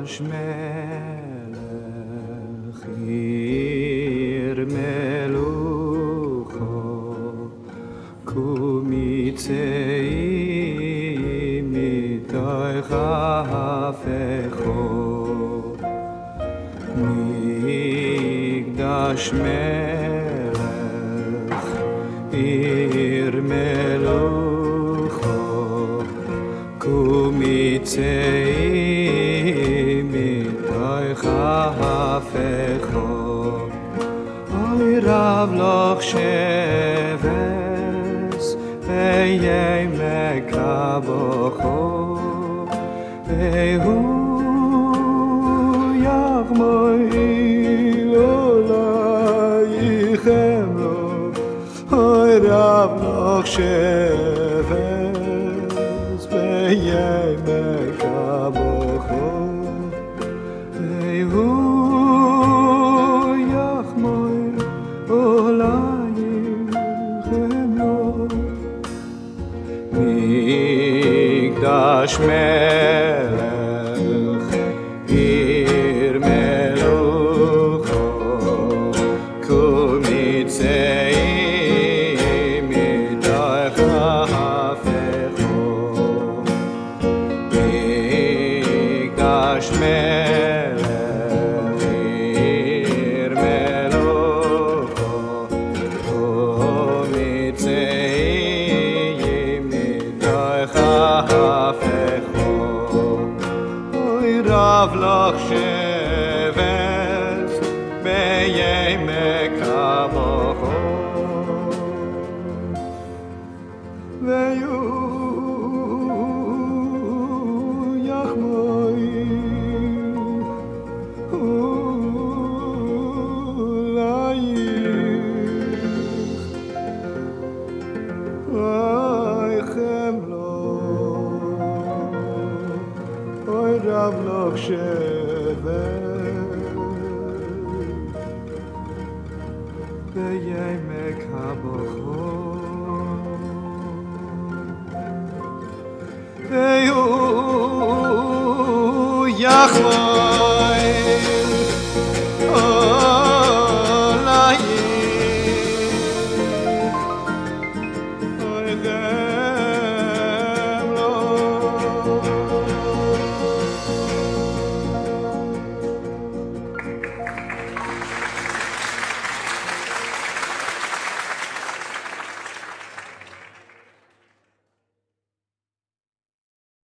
מקדש מלך עיר מלוכו קומי צאי מתוך הפכו מקדש מלך עיר מלוכו קומי צאי מתוך הפכו אוי רב לך שבס וימי קבוכו והוא יחמוי עולייכם לו אוי רב לך שבס וימי קבוכו והוא יחמוי עולייכם לו מקדש מלך עיר מלוכו קומי צאי מתוך הפכו מקדש מלך עיר מלוכו קומי צאי מתוך הפכו אוי רב לך שבס בימי קבוכו והוא יחמוי עולייכם לו אוי רב לך שבס בימי קבוכו והוא יחמוי